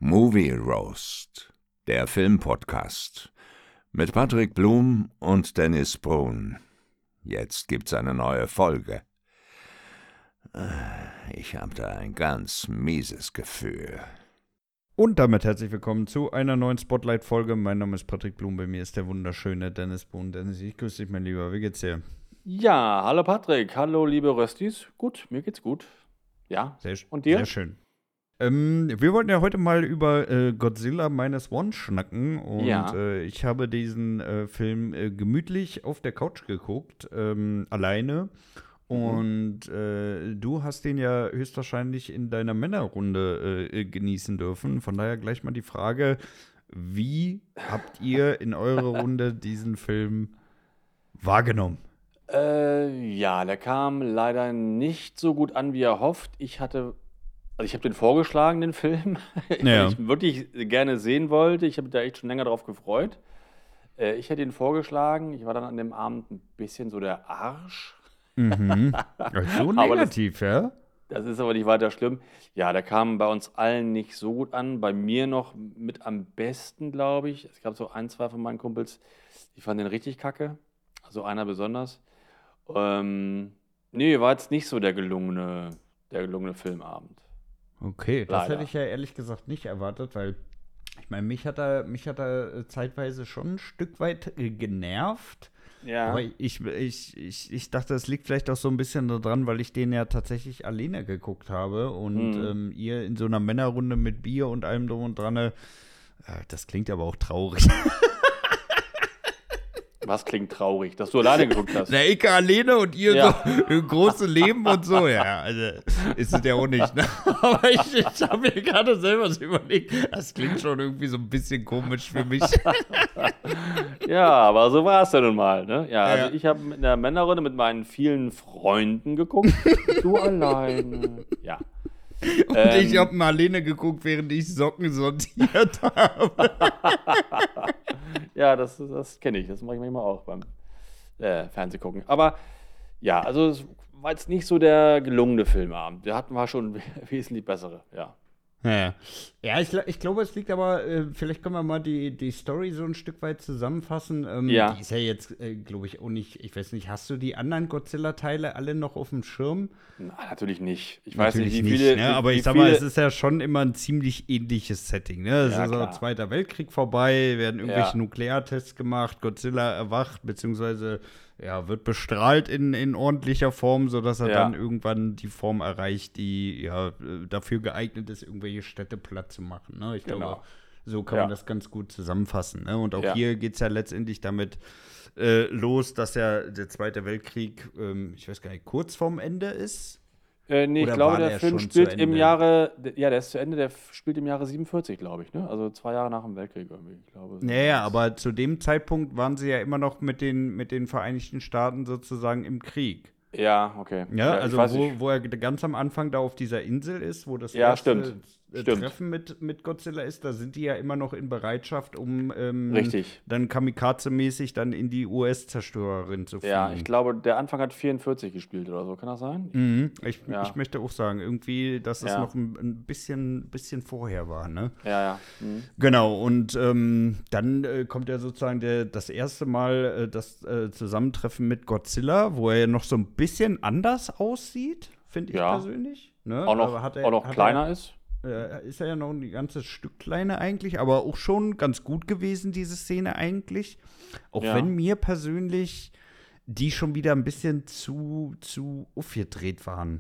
Movie Roast, der Filmpodcast mit Patrick Blum und Dennis Brun. Jetzt gibt's eine neue Folge. Ich habe da ein ganz mieses Gefühl. Und damit herzlich willkommen zu einer neuen Spotlight-Folge. Mein Name ist Patrick Blum, bei mir ist der wunderschöne Dennis Brun. Dennis, ich grüße dich, mein Lieber. Wie geht's dir? Ja, hallo Patrick, hallo liebe Röstis. Gut, mir geht's gut. Ja, und dir? Sehr schön. Wir wollten ja heute mal über Godzilla Minus One schnacken und Ja. Ich habe diesen Film gemütlich auf der Couch geguckt, alleine. Und du hast den ja höchstwahrscheinlich in deiner Männerrunde genießen dürfen. Von daher gleich mal die Frage, wie habt ihr in eurer Runde diesen Film wahrgenommen? Ja, der kam leider nicht so gut an, wie er hofft. Ich habe den vorgeschlagen, den Film, weil Ja. ich ihn wirklich gerne sehen wollte. Ich habe da echt schon länger drauf gefreut. Ich hätte ihn vorgeschlagen. Ich war dann an dem Abend ein bisschen so der Arsch. Mhm. So Aber negativ, ja? das ist aber nicht weiter schlimm. Ja, der kam bei uns allen nicht so gut an. Bei mir noch mit am besten, glaube ich. Es gab so ein, zwei von meinen Kumpels, die fanden den richtig kacke. Also einer besonders. Nee, war jetzt nicht so der gelungene Filmabend. Okay, das hätte Leider. ich ja ehrlich gesagt nicht erwartet, weil ich meine, mich hat er zeitweise schon ein Stück weit genervt. Aber Ja. ich dachte, es liegt vielleicht auch so ein bisschen daran, weil ich den ja tatsächlich alleine geguckt habe und Hm. ihr in so einer Männerrunde mit Bier und allem drum und dran. Das klingt aber auch traurig. Was klingt traurig, dass du alleine geguckt hast? Na, ich alleine und ihr Ja. so ein großes Leben und so. Ja, also ist es ja auch nicht. Ne? Aber ich habe mir gerade selber so überlegt, das klingt schon irgendwie so ein bisschen komisch für mich. Ja, aber so war es ja nun mal, ne? Ja, Ja. also ich habe in der Männerrunde mit meinen vielen Freunden geguckt. Du alleine. Ja. Und ich habe mal alleine geguckt, während ich Socken sortiert habe. Ja, das kenne ich. Das mache ich manchmal auch beim Fernsehgucken. Aber ja, also es war jetzt nicht so der gelungene Filmabend. Wir hatten schon wesentlich bessere, ja. Ja, ich glaube, es liegt aber, vielleicht können wir mal die Story so ein Stück weit zusammenfassen. Ja. Die ist ja jetzt, glaube ich, auch nicht, ich weiß nicht, hast du die anderen Godzilla-Teile alle noch auf dem Schirm? Na, natürlich nicht. Ich weiß nicht, Natürlich wie viele. ne? Aber wie ich sag mal, viele- es ist ja schon immer ein ziemlich ähnliches Setting. Ne? Es Ja, ist so klar. Zweiter Weltkrieg vorbei, werden irgendwelche Ja. Nukleartests gemacht, Godzilla erwacht, beziehungsweise ja, wird bestrahlt in ordentlicher Form, sodass er Ja. dann irgendwann die Form erreicht, die ja dafür geeignet ist, irgendwelche Städte platt zu machen. Ne? Ich Genau. glaube, so kann Ja. man das ganz gut zusammenfassen. Ne? Und auch Ja. hier geht es ja letztendlich damit los, dass ja der Zweite Weltkrieg, ich weiß gar nicht, kurz vorm Ende ist. Nee, ich Oder glaube, war der der Film schon zu spielt im Ende? Jahre, ja, der ist zu Ende, der spielt im Jahre 47, glaube ich, ne? Also 2 Jahre nach dem Weltkrieg irgendwie, ich glaube. so Naja, war's. aber zu dem Zeitpunkt waren sie ja immer noch mit den Vereinigten Staaten sozusagen im Krieg. Ja, okay. Ja, ich also weiß nicht. wo er ganz am Anfang da auf dieser Insel ist, wo das Ja, erste stimmt. Stimmt. Treffen mit Godzilla ist, da sind die ja immer noch in Bereitschaft, um Richtig. dann Kamikaze-mäßig dann in die US-Zerstörerin zu fliegen. Ja, ich glaube, der Anfang hat 44 gespielt oder so, kann das sein? Ja. Ich möchte auch sagen, irgendwie, dass es Ja. noch ein bisschen vorher war, ne? Ja. Mhm. Genau, und dann kommt ja sozusagen das erste Mal das Zusammentreffen mit Godzilla, wo er ja noch so ein bisschen anders aussieht, finde ich Ja. persönlich. Ne? Auch noch, Aber auch noch kleiner ist. Ist er ja noch ein ganzes Stück kleiner eigentlich, aber auch schon ganz gut gewesen, diese Szene eigentlich. Auch Ja. wenn mir persönlich die schon wieder ein bisschen zu aufgedreht waren.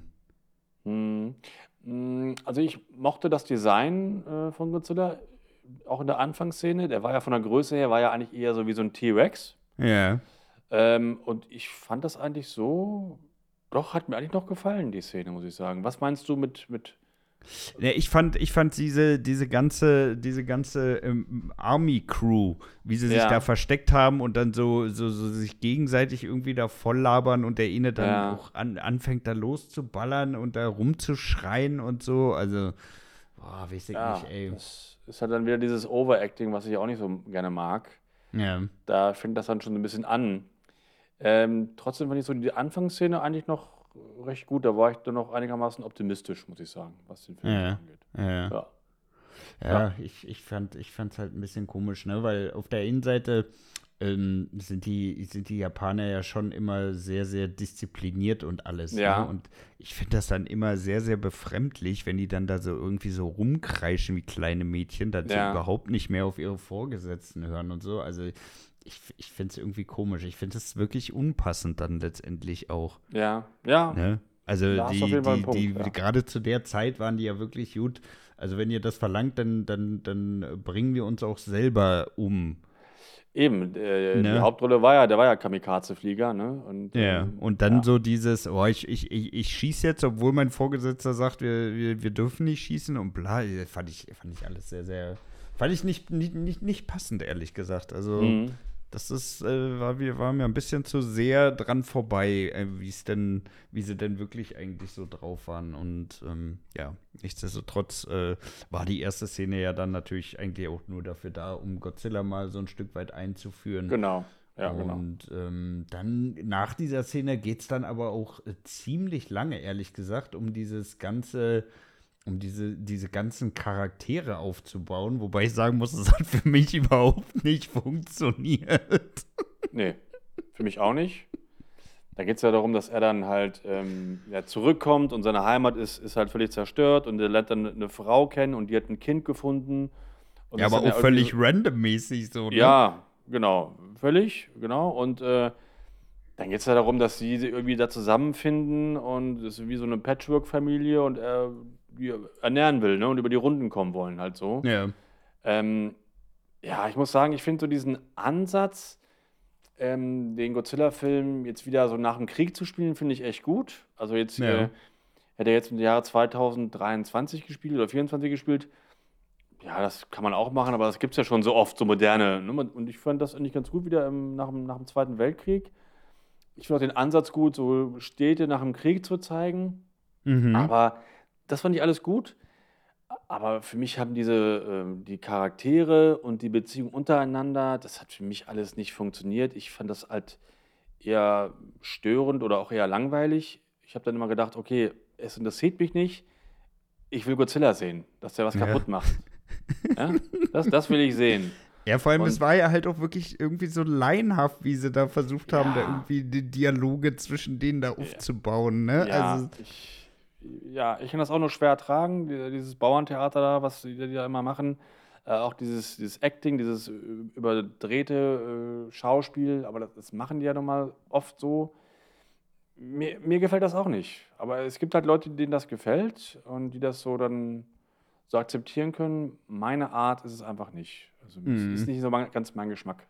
Mhm. Also ich mochte das Design von Godzilla, auch in der Anfangsszene. Der war ja von der Größe her, war ja eigentlich eher so wie so ein T-Rex. Ja. Und ich fand das eigentlich so, doch, hat mir eigentlich noch gefallen, die Szene, muss ich sagen. Was meinst du mit Ja, ich fand diese ganze Army-Crew, wie sie sich Ja. da versteckt haben und dann so sich gegenseitig irgendwie da voll labern und der eine dann Ja. auch anfängt da loszuballern und da rumzuschreien und so. Also, boah, weiß ich Ja, nicht, ey. das ist halt dann wieder dieses Overacting, was ich auch nicht so gerne mag. Ja. Da fängt das dann schon ein bisschen an. Trotzdem fand ich so die Anfangsszene eigentlich noch recht gut. Da war ich dann noch einigermaßen optimistisch, muss ich sagen, was den Film Ja. angeht. Ja. Ja. Ja, ich fand's halt ein bisschen komisch, ne? Weil auf der einen Seite sind die Japaner ja schon immer sehr, sehr diszipliniert und alles, Ja. ne? Und ich finde das dann immer sehr, sehr befremdlich, wenn die dann da so irgendwie so rumkreischen wie kleine Mädchen, dann so Ja. überhaupt nicht mehr auf ihre Vorgesetzten hören und so. Also ich finde es irgendwie komisch. Ich finde es wirklich unpassend dann letztendlich auch. Ja. Ne? Also Da hast du auf jeden Fall einen Punkt, ja. gerade zu der Zeit waren die ja wirklich gut. Also wenn ihr das verlangt, dann bringen wir uns auch selber um. Eben, die Ne? Hauptrolle der war ja Kamikaze-Flieger, ne? Und, Ja, und dann ja. so dieses, ich schieße jetzt, obwohl mein Vorgesetzter sagt, wir dürfen nicht schießen und bla, fand ich alles sehr, sehr, fand ich nicht passend, ehrlich gesagt. Also Mhm. das war mir ein bisschen zu sehr dran vorbei, wie sie denn wirklich eigentlich so drauf waren. Und ja, nichtsdestotrotz war die erste Szene ja dann natürlich eigentlich auch nur dafür da, um Godzilla mal so ein Stück weit einzuführen. Genau. Ja, genau. Und dann nach dieser Szene geht es dann aber auch ziemlich lange, ehrlich gesagt, um dieses ganze, diese ganzen Charaktere aufzubauen, wobei ich sagen muss, es hat für mich überhaupt nicht funktioniert. Nee, für mich auch nicht. Da geht es ja darum, dass er dann halt zurückkommt und seine Heimat ist halt völlig zerstört und er lernt dann eine Frau kennen und die hat ein Kind gefunden. Und Ja, das aber dann auch irgendwie völlig randommäßig so, ne? Ja, genau, völlig, genau. Und dann geht es ja darum, dass sie irgendwie da zusammenfinden und es ist wie so eine Patchwork-Familie und er die ernähren will, ne? Und über die Runden kommen wollen, halt so. Ja. Ja, ich muss sagen, ich finde so diesen Ansatz, den Godzilla-Film jetzt wieder so nach dem Krieg zu spielen, finde ich echt gut. Also jetzt Ja. hätte er jetzt im Jahre 2023 gespielt oder 2024 gespielt. Ja, das kann man auch machen, aber das gibt es ja schon so oft, so moderne. Ne? Und ich fand das eigentlich ganz gut wieder nach dem Zweiten Weltkrieg. Ich finde auch den Ansatz gut, so Städte nach dem Krieg zu zeigen. Mhm. Aber das fand ich alles gut. Aber für mich haben die Charaktere und die Beziehung untereinander, das hat für mich alles nicht funktioniert. Ich fand das halt eher störend oder auch eher langweilig. Ich habe dann immer gedacht, okay, es interessiert mich nicht. Ich will Godzilla sehen, dass der was Ja. kaputt macht. Ja? Das will ich sehen. Ja, vor allem, Und- es war ja halt auch wirklich irgendwie so laienhaft, wie sie da versucht haben, da Ja. irgendwie die Dialoge zwischen denen da aufzubauen, ne? Ja, Also, ich kann das auch nur schwer ertragen, dieses Bauerntheater da, was die da immer machen. Auch dieses Acting, dieses überdrehte Schauspiel, aber das machen die ja nun mal oft so. Mir gefällt das auch nicht. Aber es gibt halt Leute, denen das gefällt und die das so dann so akzeptieren können. Meine Art ist es einfach nicht. Also es ist nicht so ganz mein Geschmack.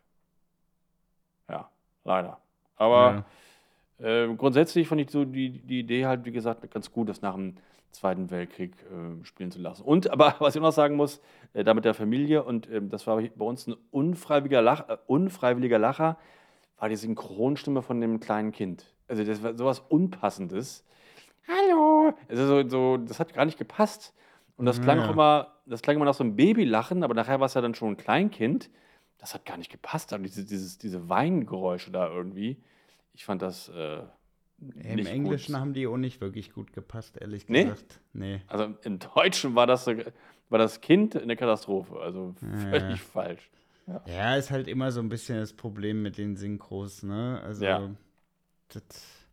Ja, leider. Aber grundsätzlich fand ich so die Idee halt, wie gesagt, ganz gut, das nach dem Zweiten Weltkrieg spielen zu lassen. Und, aber was ich noch sagen muss, da mit der Familie, und das war bei uns ein unfreiwilliger Lacher, war die Synchronstimme von dem kleinen Kind. Also das war sowas Unpassendes. Hallo! Also das hat gar nicht gepasst. Und das klang auch immer nach so einem Babylachen, aber nachher war es ja dann schon ein Kleinkind. Das hat gar nicht gepasst. Also diese Weingeräusche da irgendwie. Ich fand das im nicht Englischen gut. haben die auch nicht wirklich gut gepasst, ehrlich Nee? gesagt. Nee. Also im Deutschen war das Kind eine Katastrophe. Also völlig falsch. Ja, ist halt immer so ein bisschen das Problem mit den Synchros, ne? Also, Ja. das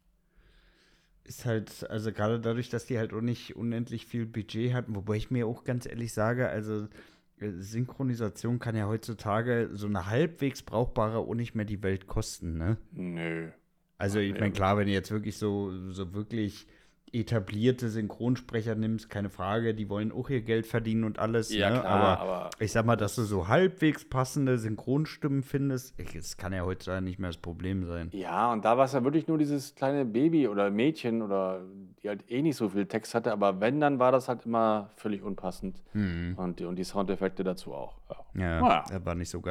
ist halt, also gerade dadurch, dass die halt auch nicht unendlich viel Budget hatten, wobei ich mir auch ganz ehrlich sage, also Synchronisation kann ja heutzutage so eine halbwegs brauchbare auch nicht mehr die Welt kosten, ne? Nö. Also ich meine, klar, wenn du jetzt wirklich so wirklich etablierte Synchronsprecher nimmst, keine Frage, die wollen auch ihr Geld verdienen und alles, Ja, ne? klar, Aber ich sag mal, dass du so halbwegs passende Synchronstimmen findest, das kann ja heutzutage nicht mehr das Problem sein. Ja, und da war es ja wirklich nur dieses kleine Baby oder Mädchen oder die halt eh nicht so viel Text hatte, aber wenn, dann war das halt immer völlig unpassend. Und die Soundeffekte dazu auch. Ja. Ja, Naja. das war nicht so geil.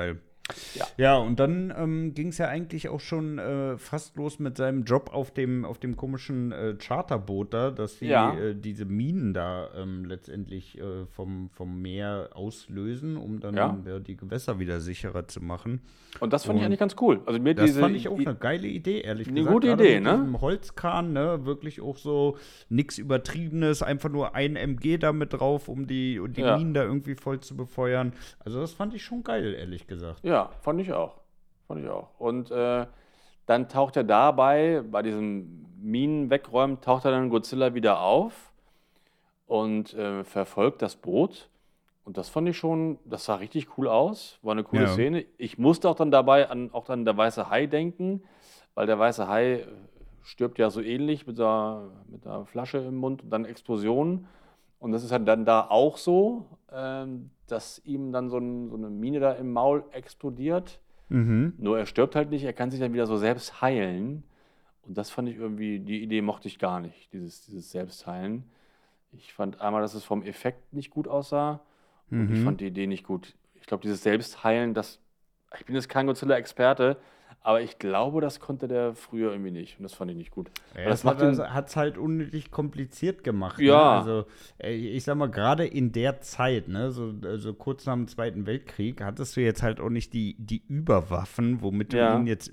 Ja, und dann ging es ja eigentlich auch schon fast los mit seinem Job auf dem komischen Charterboot da, dass sie Ja, diese Minen da letztendlich vom Meer auslösen, um ja. dann die Gewässer wieder sicherer zu machen. Und das fand ich Und eigentlich ganz cool. Also mir das diese fand ich auch eine geile Idee, ehrlich eine gesagt. gute Gerade Idee, mit ne? diesem Holzkran, ne? Wirklich auch so nichts Übertriebenes, einfach nur ein MG da mit drauf, um die Ja, Minen da irgendwie voll zu befeuern. Also das fand ich schon geil, ehrlich gesagt. ja, fand ich auch. Fand ich auch. Und dann taucht er dabei, bei diesem Minen wegräumen, taucht er dann Godzilla wieder auf und verfolgt das Boot. Und das fand ich schon, das sah richtig cool aus, war eine coole Ja. Szene. Ich musste auch dann dabei an auch dann der weiße Hai denken, weil der weiße Hai stirbt ja so ähnlich mit der Flasche im Mund und dann Explosion. Und das ist halt dann da auch so, dass ihm dann so eine Mine da im Maul explodiert. Mhm. Nur er stirbt halt nicht, er kann sich dann wieder so selbst heilen. Und das fand ich irgendwie, die Idee mochte ich gar nicht, dieses Selbstheilen. Ich fand einmal, dass es vom Effekt nicht gut aussah und ich Mhm. fand die Idee nicht gut. Ich glaube, dieses Selbstheilen, ich bin jetzt kein Godzilla-Experte, aber ich glaube, das konnte der früher irgendwie nicht und das fand ich nicht gut. Weil Ja, das es macht ihn, hat's halt unnötig kompliziert gemacht, ne? ja, Also, ich sag mal, gerade in der Zeit, ne, so kurz nach dem Zweiten Weltkrieg, hattest du jetzt halt auch nicht die Überwaffen, womit du ihn ja, jetzt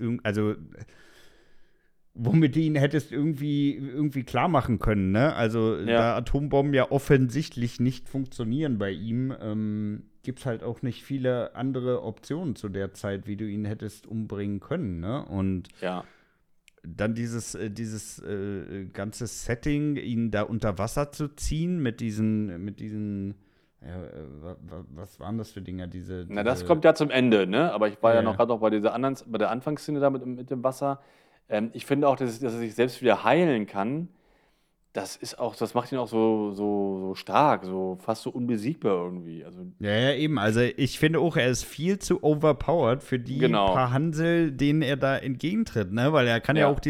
womit du ihn hättest irgendwie klar machen können, ne? Also, ja, da Atombomben ja offensichtlich nicht funktionieren bei ihm, gibt's halt auch nicht viele andere Optionen zu der Zeit, wie du ihn hättest umbringen können, ne? Und ja. dann dieses ganze Setting, ihn da unter Wasser zu ziehen was waren das für Dinger? Na, das kommt ja zum Ende, ne? Aber ich war ja noch Ja, gerade noch bei der Anfangsszene da mit dem Wasser. Ich finde auch, dass er sich selbst wieder heilen kann. Das macht ihn auch so stark, so fast so unbesiegbar irgendwie. Also, ja, eben. Also ich finde auch, er ist viel zu overpowered für die genau. paar Hansel, denen er da entgegentritt, ne? Weil er kann ja auch Ja,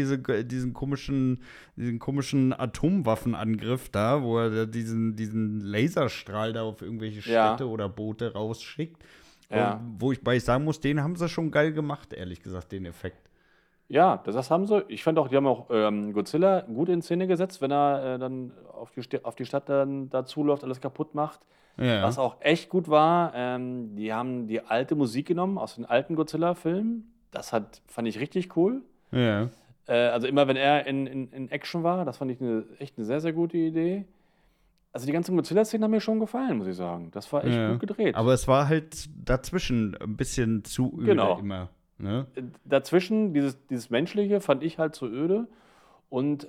diesen komischen Atomwaffenangriff da, wo er da diesen Laserstrahl da auf irgendwelche ja, Städte oder Boote rausschickt. ja. Wo ich sagen muss, den haben sie schon geil gemacht, ehrlich gesagt, den Effekt. Ja, das haben sie. Ich fand auch, die haben auch Godzilla gut in Szene gesetzt, wenn er dann auf die Stadt dann dazuläuft, alles kaputt macht. Ja, Was auch echt gut war, die haben die alte Musik genommen aus den alten Godzilla-Filmen. Fand ich richtig cool. ja, Also immer wenn er in Action war, das fand ich echt eine sehr, sehr gute Idee. Also die ganzen Godzilla-Szenen haben mir schon gefallen, muss ich sagen. Das war echt gut ja. gedreht. Aber es war halt dazwischen ein bisschen zu öde Genau. immer, ne? Dazwischen, dieses Menschliche fand ich halt zu öde. Und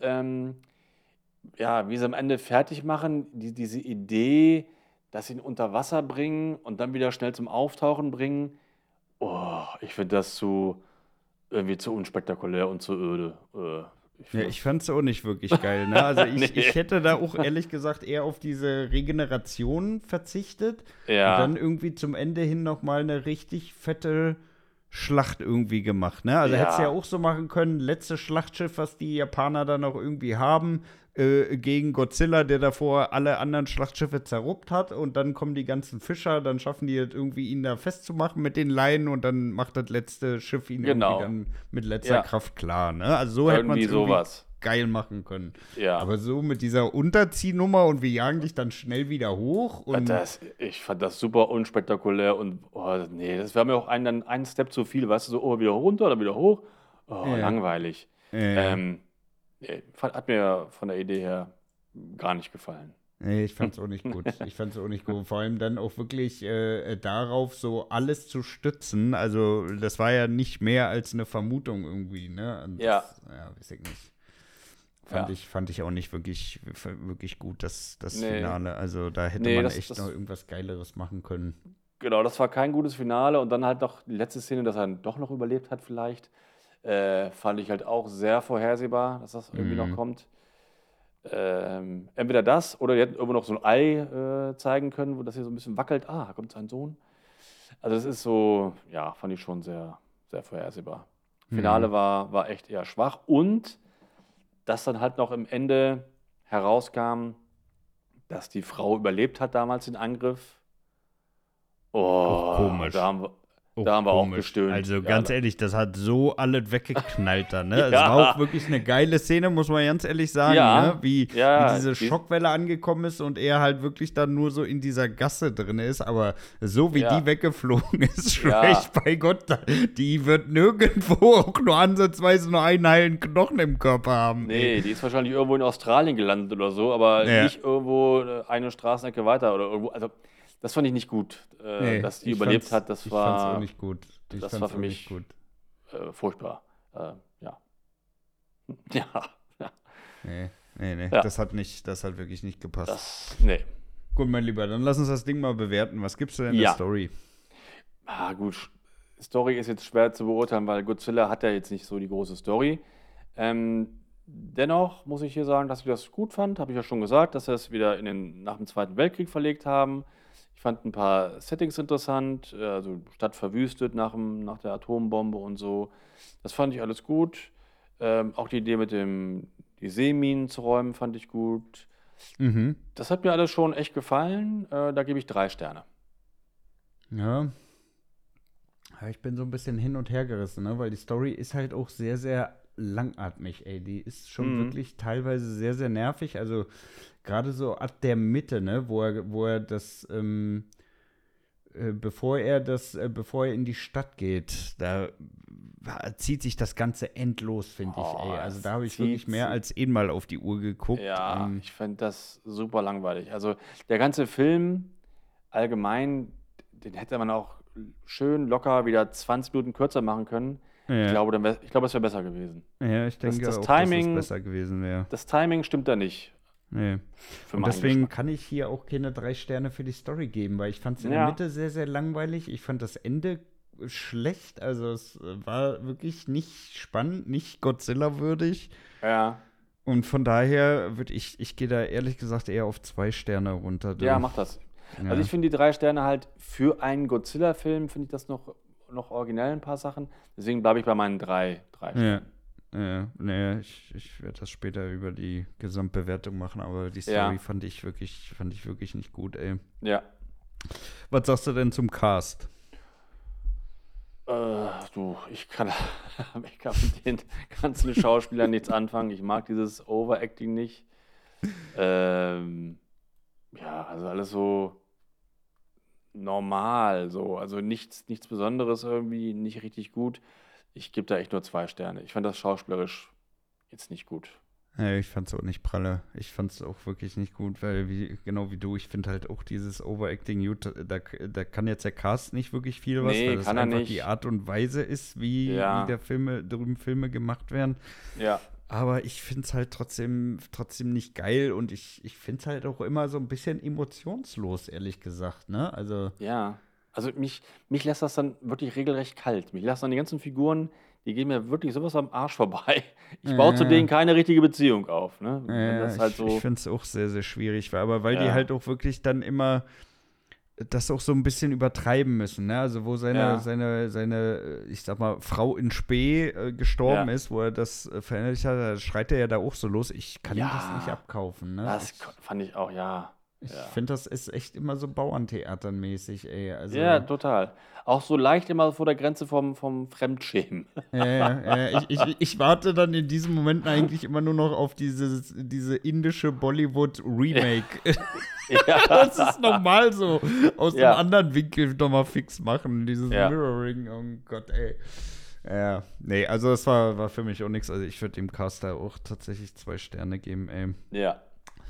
ja, wie sie am Ende fertig machen, diese Idee, dass sie ihn unter Wasser bringen und dann wieder schnell zum Auftauchen bringen. Oh, ich finde das irgendwie zu unspektakulär und zu öde. Ich Ja, finde ich das. fand's auch nicht wirklich geil, ne? Also ich Nee. hätte da auch ehrlich gesagt eher auf diese Regeneration verzichtet und dann Ja, irgendwie zum Ende hin noch mal eine richtig fette Schlacht irgendwie gemacht, ne? Also hättest du ja ja, auch so machen können, letztes Schlachtschiff, was die Japaner dann noch irgendwie haben, gegen Godzilla, der davor alle anderen Schlachtschiffe zerruppt hat und dann kommen die ganzen Fischer, dann schaffen die das irgendwie, ihn da festzumachen mit den Leinen und dann macht das letzte Schiff ihn irgendwie genau. dann mit letzter Ja, Kraft klar, ne? Also so hätte man irgendwie es irgendwie sowas. geil machen können. Ja. Aber so mit dieser Unterziehnummer und wir jagen dich dann schnell wieder hoch und Ich fand das super unspektakulär und oh, nee, das wäre mir auch dann ein Step zu viel, weißt du, so oh, wieder runter, dann wieder hoch. Oh, äh, langweilig. äh, Ähm, nee, hat mir von der Idee her gar nicht gefallen. nee, ich fand's auch nicht gut. Ich fand's auch nicht gut. Vor allem dann auch wirklich darauf so alles zu stützen. Also, das war ja nicht mehr als eine Vermutung irgendwie, ne? Und Ja, ja, weiß ich nicht. ja. Fand ich auch nicht wirklich gut, das Nee, Finale. Also, da hätte nee, man echt noch irgendwas Geileres machen können. genau, das war kein gutes Finale und dann halt noch die letzte Szene, dass er dann doch noch überlebt hat vielleicht, fand ich halt auch sehr vorhersehbar, dass das irgendwie noch Mhm. kommt. Entweder das oder die hätten irgendwo noch so ein Ei zeigen können, wo das hier so ein bisschen wackelt. Ah, da kommt sein Sohn. Also das ist so, ja, fand ich schon sehr, sehr vorhersehbar. Mhm. Finale war echt eher schwach und dass dann halt noch im Ende herauskam, dass die Frau überlebt hat damals den Angriff. Auch Oh, komisch. Da haben wir auch komisch. gestöhnt. Also Ja, ganz da- ehrlich, das hat so alles weggeknallt da, ne? Es Ja. war auch wirklich eine geile Szene, muss man ganz ehrlich sagen, Ja. ne? Wie Ja, diese die- Schockwelle angekommen ist und er halt wirklich dann nur so in dieser Gasse drin ist. Aber so wie Ja. die weggeflogen ist, Ja. schlecht bei Gott, die wird nirgendwo auch nur ansatzweise nur einen heilen Knochen im Körper haben. Nee, die ist wahrscheinlich irgendwo in Australien gelandet oder so, aber Ja. nicht irgendwo eine Straßenecke weiter oder irgendwo. Also, das fand ich nicht gut, Nee, dass die ich überlebt fand's- hat. Das ich fand's auch war nicht gut. Ich das fand's war für auch mich- nicht gut. furchtbar. Ja. Ja, ja, Nee. Ja. Das hat wirklich nicht gepasst. nee. Gut, mein Lieber, dann lass uns das Ding mal bewerten. Was gibst du denn Ja. der Story? Gut, Story ist jetzt schwer zu beurteilen, weil Godzilla hat ja jetzt nicht so die große Story. Dennoch muss ich hier sagen, dass ich das gut fand. Habe ich ja schon gesagt, dass sie es wieder nach dem Zweiten Weltkrieg verlegt haben. Ich fand ein paar Settings interessant, also Stadt verwüstet nach der Atombombe und so. Das fand ich alles gut. Auch die Idee mit die Seeminen zu räumen, fand ich gut. Mhm. Das hat mir alles schon echt gefallen. Da gebe ich 3 Sterne. Ja. Ja, ich bin so ein bisschen hin und her gerissen, ne? Weil die Story ist halt auch sehr, sehr langatmig, ey. Die ist schon wirklich teilweise sehr, sehr nervig. Also gerade so ab der Mitte, ne, wo er das, bevor er in die Stadt geht, da zieht sich das Ganze endlos, finde ich, Oh, ey. Also es da habe ich zieht wirklich mehr sich. als einmal auf die Uhr geguckt. Ja, ich fand das super langweilig. Also der ganze Film allgemein, den hätte man auch schön locker wieder 20 Minuten kürzer machen können. ja. Ich glaube, es wäre besser gewesen. Ja, ich denke das auch, Timing- dass es besser gewesen wäre. Das Timing stimmt da nicht. Nee. Für Und meinen deswegen Geschmack. kann ich hier auch keine 3 Sterne für die Story geben, weil ich fand es in Ja. der Mitte sehr, sehr langweilig. Ich fand das Ende schlecht. Also es war wirklich nicht spannend, nicht Godzilla-würdig. Ja, Und von daher würde ich gehe da ehrlich gesagt eher auf 2 Sterne runter. du. ja, mach das. Ja. Also ich finde die 3 Sterne halt für einen Godzilla-Film, finde ich das noch originell ein paar Sachen. Deswegen bleibe ich bei meinen 3 Sternen. Nee, ich werde das später über die Gesamtbewertung machen, aber die Story Ja. fand ich wirklich nicht gut, ey. Ja. Was sagst du denn zum Cast? Ich kann mit den ganzen Schauspielern nichts anfangen. Ich mag dieses Overacting nicht. Ja, also alles so normal, so. Also nichts Besonderes irgendwie, nicht richtig gut. Ich gebe da echt nur 2 Sterne. Ich fand das schauspielerisch jetzt nicht gut. Ja, ich fand's auch nicht pralle. Ich fand's auch wirklich nicht gut, weil genau wie du, ich finde halt auch dieses Overacting gut, da kann jetzt der Cast nicht wirklich viel was, Nee, weil das kann er einfach nicht. die Art und Weise ist, wie Ja. drüben Filme gemacht werden. Ja, Aber ich find's halt trotzdem nicht geil und ich find's halt auch immer so ein bisschen emotionslos, ehrlich gesagt, ne? Also, ja. Also mich lässt das dann wirklich regelrecht kalt. Mich lassen dann die ganzen Figuren, die gehen mir wirklich sowas am Arsch vorbei. Ich baue zu Ja. denen keine richtige Beziehung auf. Ne? Wenn das halt ich so. finde es auch sehr, sehr schwierig, aber weil die Ja. halt auch wirklich dann immer das auch so ein bisschen übertreiben müssen, ne? Also wo Ja. seine, ich sag mal, Frau in Spee gestorben Ja. ist, wo er das verinnerlicht hat, da schreit er ja da auch so los. Ich kann ihm Ja. das nicht abkaufen, ne? Das fand ich auch, ja. Ich ja. finde, das ist echt immer so Bauerntheatermäßig, ey. Also, Ja, total. Auch so leicht immer vor der Grenze vom Fremdschämen. ich warte dann in diesen Momenten eigentlich immer nur noch auf diese indische Bollywood-Remake. Ja. Das ist normal so. Aus Ja. einem anderen Winkel nochmal fix machen. Dieses Ja. Mirroring. Oh Gott, ey. Ja, nee, also das war für mich auch nichts. Also ich würde dem Caster auch tatsächlich 2 Sterne geben, ey. Ja.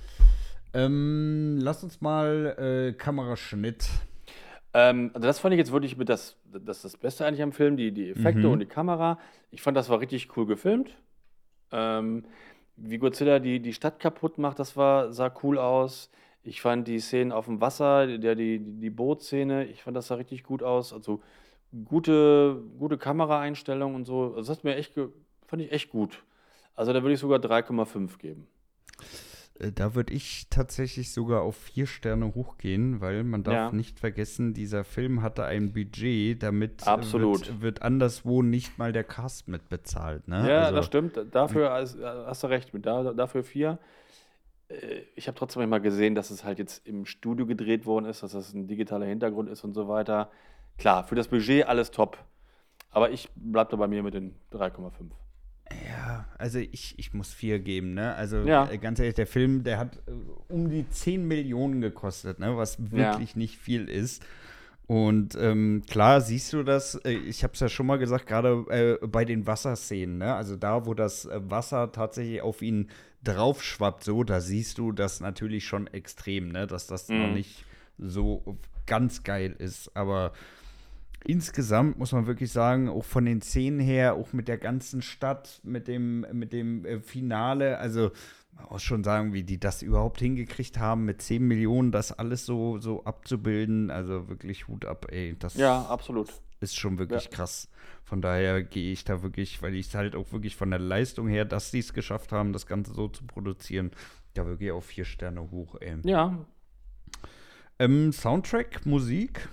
Lass uns mal Kameraschnitt. Also das fand ich jetzt wirklich das Beste eigentlich am Film, die Effekte Mhm. und die Kamera. Ich fand, das war richtig cool gefilmt. Wie Godzilla die Stadt kaputt macht, sah cool aus. Ich fand die Szenen auf dem Wasser, die Bootszene, ich fand, das sah richtig gut aus. Also gute Kameraeinstellungen und so. Also das fand ich echt gut. Also da würde ich sogar 3,5 geben. Da würde ich tatsächlich sogar auf 4 Sterne hochgehen, weil man darf Ja. nicht vergessen, dieser Film hatte ein Budget, damit Absolut. wird anderswo nicht mal der Cast mitbezahlt. Ne? Ja, Also, das stimmt. Dafür hast du recht. Dafür 4. Ich habe trotzdem mal gesehen, dass es halt jetzt im Studio gedreht worden ist, dass das ein digitaler Hintergrund ist und so weiter. klar, für das Budget alles top. Aber ich bleib da bei mir mit den 3,5. Ja, also ich muss 4 geben, ne? Also Ja. ganz ehrlich, der Film, der hat um die 10 Millionen gekostet, ne? Was wirklich nicht viel ist. Und klar siehst du das, ich habe es ja schon mal gesagt, gerade bei den Wasserszenen, ne? Also da, wo das Wasser tatsächlich auf ihn draufschwappt, so, da siehst du das natürlich schon extrem, ne? Dass das noch nicht so ganz geil ist. Aber insgesamt muss man wirklich sagen, auch von den Szenen her, auch mit der ganzen Stadt, mit dem Finale, also man muss schon sagen, wie die das überhaupt hingekriegt haben, mit 10 Millionen das alles so abzubilden. Also wirklich Hut ab, ey. Das Ja, absolut. ist schon wirklich krass. Von daher gehe ich da wirklich, weil ich es halt auch wirklich von der Leistung her, dass die es geschafft haben, das Ganze so zu produzieren, da wirklich auf 4 Sterne hoch, ey. Ja. Soundtrack, Musik?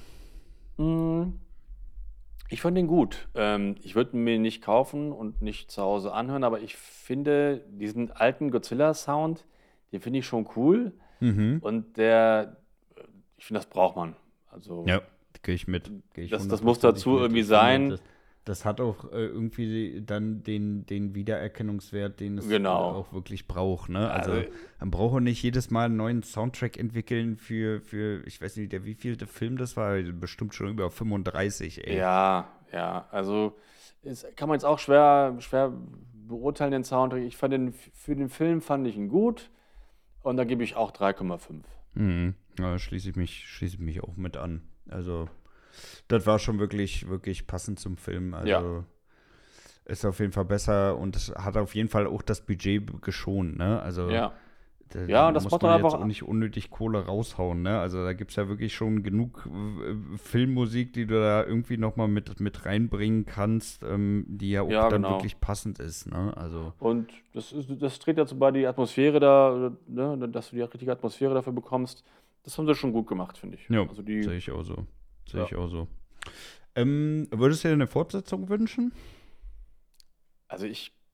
Ich fand den gut. Ich würde ihn mir nicht kaufen und nicht zu Hause anhören, aber ich finde diesen alten Godzilla-Sound, den finde ich schon cool. Und ich finde, das braucht man. Also, Ja, gehe ich mit. das muss dazu irgendwie sein. Das hat auch irgendwie dann den Wiedererkennungswert, den es Genau. auch wirklich braucht. Ne? Also Also- man braucht auch nicht jedes Mal einen neuen Soundtrack entwickeln für ich weiß nicht, der wievielte Film das war, bestimmt schon über 35, ey. Ja, also kann man jetzt auch schwer beurteilen, den Soundtrack. Ich fand für den Film fand ich ihn gut und da gebe ich auch 3,5. Ja, schließe ich mich auch mit an. Also das war schon wirklich, wirklich passend zum Film. Also Ja. ist auf jeden Fall besser und es hat auf jeden Fall auch das Budget geschont, ne? Also Ja. da Ja, und das muss macht man dann jetzt einfach- auch nicht unnötig Kohle raushauen, ne? Also da gibt es ja wirklich schon genug Filmmusik, die du da irgendwie nochmal mit reinbringen kannst, die ja auch Ja, dann genau. wirklich passend ist, ne? Also Und das trägt dazu bei, die Atmosphäre da, ne, dass du die richtige Atmosphäre dafür bekommst. Das haben sie schon gut gemacht, finde ich. ja, Also sehe ich auch so. Sehe Ja. ich auch so. Würdest du dir eine Fortsetzung wünschen? Also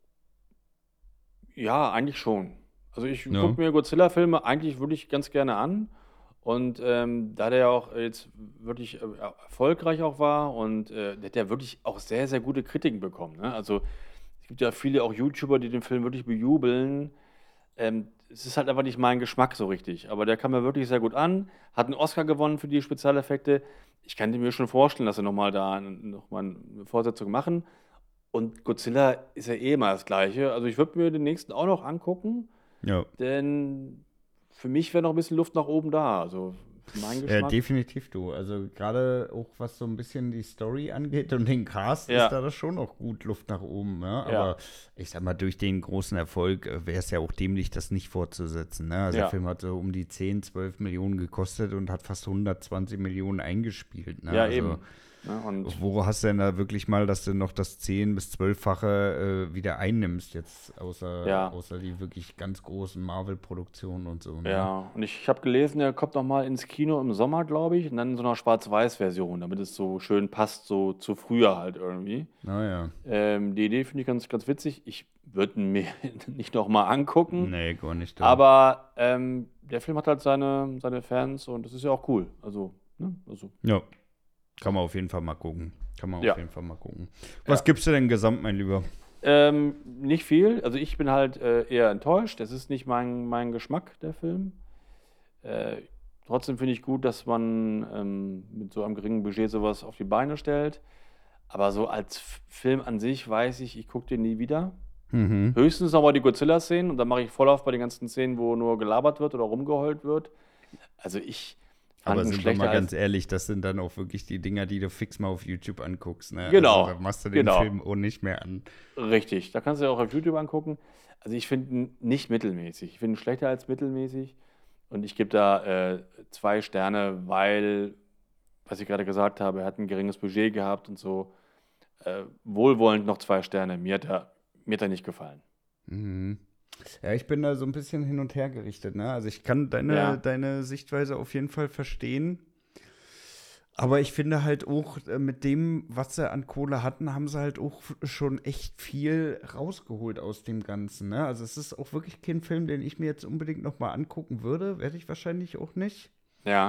ja, eigentlich schon. Also ich Ja. gucke mir Godzilla-Filme eigentlich wirklich ganz gerne an. Und da der ja auch jetzt wirklich erfolgreich auch war und der hat ja wirklich auch sehr, sehr gute Kritiken bekommen. Ne? Also es gibt ja viele auch YouTuber, die den Film wirklich bejubeln. Es ist halt einfach nicht mein Geschmack so richtig. Aber der kam mir wirklich sehr gut an. Hat einen Oscar gewonnen für die Spezialeffekte. Ich kann mir schon vorstellen, dass sie nochmal eine Fortsetzung machen. Und Godzilla ist ja eh immer das Gleiche. Also ich würde mir den nächsten auch noch angucken, Ja. denn für mich wäre noch ein bisschen Luft nach oben da. Also für meinen Ja, Geschmack. definitiv du. Also gerade auch was so ein bisschen die Story angeht und den Cast, Ja. ist da das schon noch gut Luft nach oben. Ne? Ja. Aber ich sag mal, durch den großen Erfolg wäre es ja auch dämlich, das nicht fortzusetzen. Ne? Also Ja. der Film hat so um die 10, 12 Millionen gekostet und hat fast 120 Millionen eingespielt. Ne? Ja, also, eben. Ja, und Wo hast du denn da wirklich mal, dass du noch das 10- bis 12-fache wieder einnimmst, jetzt Ja. außer die wirklich ganz großen Marvel-Produktionen und so. Ne? ja, und ich habe gelesen, der kommt noch mal ins Kino im Sommer, glaube ich, und dann in so einer Schwarz-Weiß-Version, damit es so schön passt, so zu früher halt irgendwie. Naja. Die Idee finde ich ganz, ganz witzig. Ich würde ihn mir nicht noch mal angucken, Nee, gar nicht. aber der Film hat halt seine Fans und das ist ja auch cool. Also, ne? Ja. Kann man auf jeden Fall mal gucken. Ja. Was Ja. gibst du denn gesamt, mein Lieber? Nicht viel. Also ich bin halt eher enttäuscht. Das ist nicht mein Geschmack, der Film. Trotzdem finde ich gut, dass man mit so einem geringen Budget sowas auf die Beine stellt. Aber so als Film an sich weiß ich gucke den nie wieder. Mhm. Höchstens nochmal die Godzilla-Szenen und dann mache ich Vorlauf bei den ganzen Szenen, wo nur gelabert wird oder rumgeheult wird. Also ich fand Aber ihn sind wir schlechter mal ganz als. ehrlich, das sind dann auch wirklich die Dinger, die du fix mal auf YouTube anguckst. Ne? Genau, Also, da machst du den genau. Film auch nicht mehr an. Richtig, da kannst du ja auch auf YouTube angucken. Also ich finde ihn nicht mittelmäßig. Ich finde ihn schlechter als mittelmäßig. Und ich gebe da 2 Sterne, weil, was ich gerade gesagt habe, er hat ein geringes Budget gehabt und so. Wohlwollend noch 2 Sterne. Mir hat er nicht gefallen. Mhm. Ja, ich bin da so ein bisschen hin und her gerichtet. Ne? Also ich kann Ja. deine Sichtweise auf jeden Fall verstehen. Aber ich finde halt auch, mit dem, was sie an Kohle hatten, haben sie halt auch schon echt viel rausgeholt aus dem Ganzen. Ne? Also es ist auch wirklich kein Film, den ich mir jetzt unbedingt noch mal angucken würde. Werde ich wahrscheinlich auch nicht. Ja,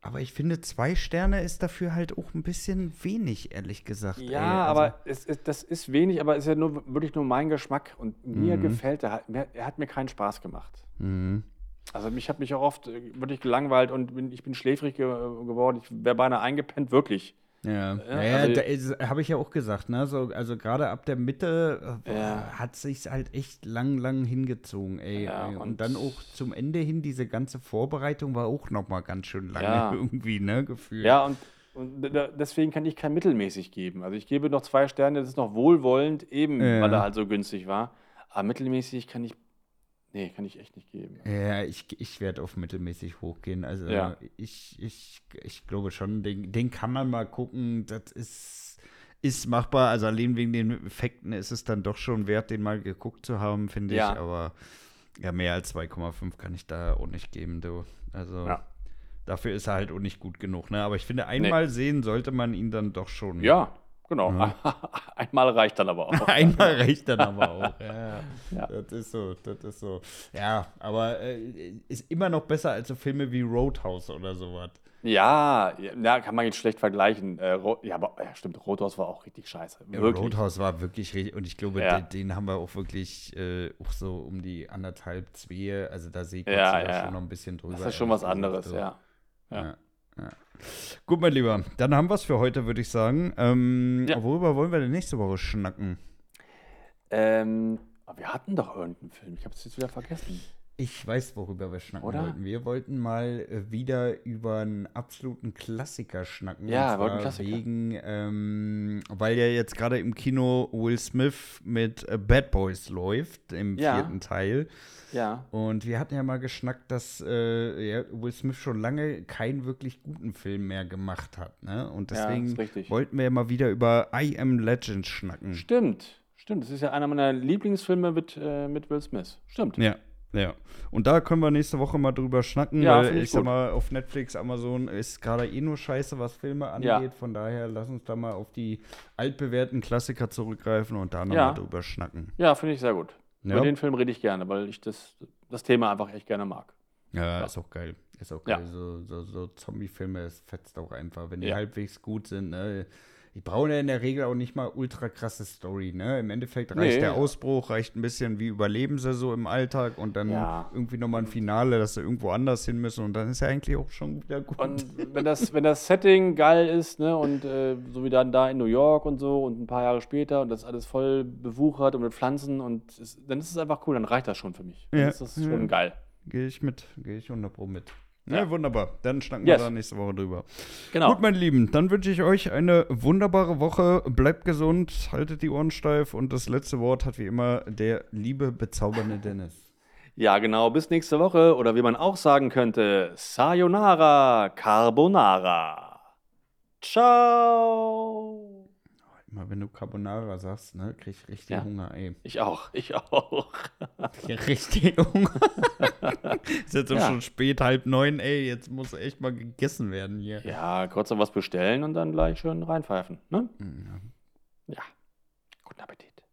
Aber ich finde, 2 Sterne ist dafür halt auch ein bisschen wenig, ehrlich gesagt. Ja, ey. Also, aber das ist wenig, aber es ist ja wirklich nur mein Geschmack und mir gefällt er hat mir keinen Spaß gemacht. Also ich habe mich auch oft wirklich gelangweilt und ich bin schläfrig geworden. Ich wäre beinahe eingepennt, wirklich. Ja, also- habe ich ja auch gesagt, ne? So, also gerade ab der Mitte hat sich's halt echt lang hingezogen, ey. Ja, und und- dann auch zum Ende hin, diese ganze Vorbereitung war auch noch mal ganz schön lange Ja. irgendwie, ne, gefühlt. Ja, und deswegen kann ich kein mittelmäßig geben. Also ich gebe noch 2 Sterne, das ist noch wohlwollend, eben Ja. weil er halt so günstig war. Aber mittelmäßig kann ich echt nicht geben. Ja, ich werde auf mittelmäßig hochgehen. Also Ja. ich glaube schon, den kann man mal gucken. Das ist machbar. Also allein wegen den Effekten ist es dann doch schon wert, den mal geguckt zu haben, finde Ja. ich. Aber ja, mehr als 2,5 kann ich da auch nicht geben, du. Also Ja. dafür ist er halt auch nicht gut genug, ne? Aber ich finde, einmal sehen sollte man ihn dann doch schon. Ja, genau. Ja. Einmal reicht dann aber auch. Einmal reicht dann aber auch. Ja, Ja. das ist so. Ja, aber ist immer noch besser als so Filme wie Roadhouse oder sowas. Ja, kann man jetzt schlecht vergleichen. Stimmt, Roadhouse war auch richtig scheiße. Wirklich. Roadhouse war wirklich richtig, und ich glaube, Ja. den haben wir auch wirklich auch so um die 1,5, 2, also da sehe ich Ja. schon noch ein bisschen drüber. Das ist schon was ehrlich gesagt, anderes, so. ja. Ja. Gut, mein Lieber, dann haben wir es für heute, würde ich sagen. Ja. Worüber wollen wir denn nächste Woche schnacken? Aber wir hatten doch irgendeinen Film. Ich habe es jetzt wieder vergessen. Ich weiß, worüber wir schnacken Oder? wollten. Wir wollten mal wieder über einen absoluten Klassiker schnacken. Ja, und wir wollten zwar Klassiker. wegen, weil ja jetzt gerade im Kino Will Smith mit Bad Boys läuft, im Ja. 4. Teil. Ja. Und wir hatten ja mal geschnackt, dass Will Smith schon lange keinen wirklich guten Film mehr gemacht hat. Ne? Und Ja, deswegen ist richtig. wollten wir ja mal wieder über I Am Legend schnacken. Stimmt. Das ist ja einer meiner Lieblingsfilme mit Will Smith. Stimmt. Ja. Und da können wir nächste Woche mal drüber schnacken, Ja, weil finde ich ich sag gut. mal, auf Netflix, Amazon ist gerade nur scheiße, was Filme angeht. Ja. Von daher lass uns da mal auf die altbewährten Klassiker zurückgreifen und da nochmal Ja. drüber schnacken. Ja, finde ich sehr gut. Ja. Über den Film rede ich gerne, weil ich das Thema einfach echt gerne mag. Ja, Ja. ist auch geil. Ja. So Zombie-Filme, es fetzt auch einfach, wenn die Ja. halbwegs gut sind. Ne? Die brauchen ja in der Regel auch nicht mal ultra krasse Story. Ne? Im Endeffekt reicht Nee. der Ausbruch, reicht ein bisschen, wie überleben sie so im Alltag und dann Ja. irgendwie nochmal ein Finale, dass sie irgendwo anders hin müssen und dann ist ja eigentlich auch schon wieder gut. Und wenn das Setting geil ist, ne, und so wie dann da in New York und so und ein paar Jahre später und das alles voll bewuchert und mit Pflanzen dann ist es einfach cool, dann reicht das schon für mich. Dann Ja. ist das schon geil. Gehe ich 100% mit. Ja. Ja, wunderbar. Dann schnacken Yes. wir da nächste Woche drüber. Genau. Gut, meine Lieben, dann wünsche ich euch eine wunderbare Woche. Bleibt gesund, haltet die Ohren steif und das letzte Wort hat wie immer der liebe, bezaubernde Dennis. Ja, genau. Bis nächste Woche. Oder wie man auch sagen könnte, Sayonara Carbonara. Ciao. Immer wenn du Carbonara sagst, ne, krieg ich richtig Ja. Hunger, ey. Ich auch. Richtig Hunger. Ist jetzt auch Ja. schon spät, 8:30, ey, jetzt muss echt mal gegessen werden hier. Ja, kurz noch was bestellen und dann gleich schön reinpfeifen. Ne? Ja. Guten Appetit.